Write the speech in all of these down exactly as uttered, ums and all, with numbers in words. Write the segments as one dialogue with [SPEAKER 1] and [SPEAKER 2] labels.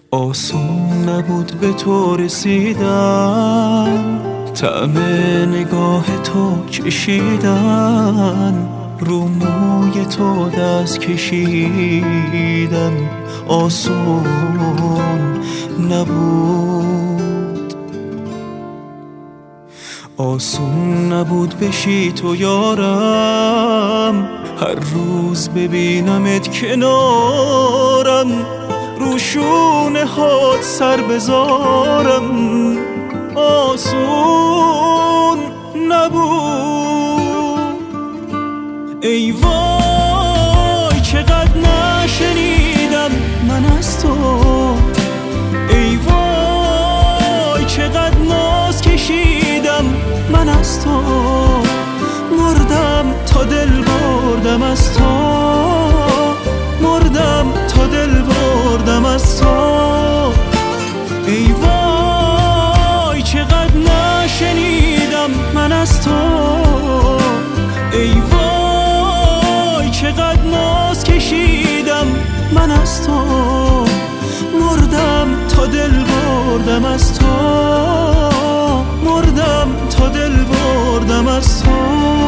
[SPEAKER 1] آسون نبود به تو رسیدن، طعم نگاه تو چشیدن، رو موی تو دست کشیدن آسون نبود. آسون نبود بشی تو یارم، هر روز ببینمت کنارم، رو شونه هات سر بذارم آسون نبود. ای وای چقدر نشنیدم من از تو، ای وای چقدر ناز کشیدم من از تو، مردم تا دل بردم از تو، مردم تا دل بردم از تو. ای وای چقدر نشنیدم من از تو، ای وای چقدر ناز کشیدم من از تو، مردم تا دل بردم از تو، مردم تا دل بردم از تو.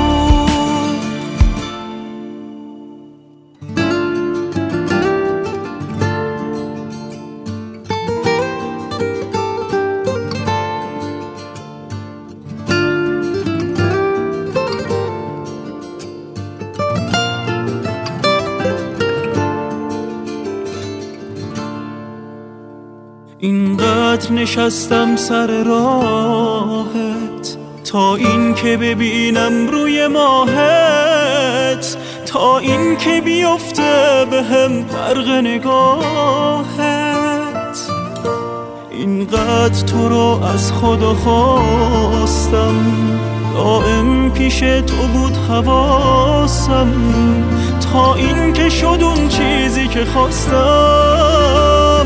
[SPEAKER 1] اینقدر نشستم سر راهت تا این که ببینم روی ماهت، تا این که بیفته به هم برق نگاهت. اینقدر تو رو از خدا خواستم، دائم پیش تو بود حواسم، تا این که شد اون چیزی که خواستم.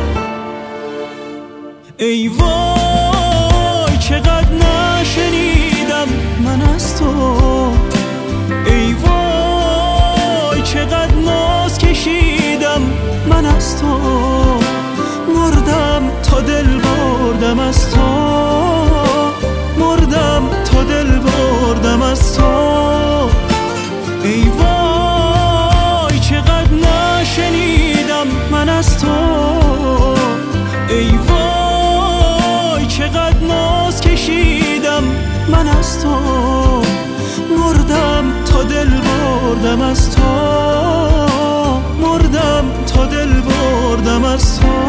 [SPEAKER 1] ای وای چقدر نشنیدم من از تو، ای وای چقدر ناز کشیدم من از تو، مردم تا دل بردم از تو، مردم تا دل بردم از تو. ای وای چقدر نشنیدم من از تو، ای وای چقدر ناز کشیدم من از تو، مردم تا دل بردم از تو، مردم تا دل بردم از تو.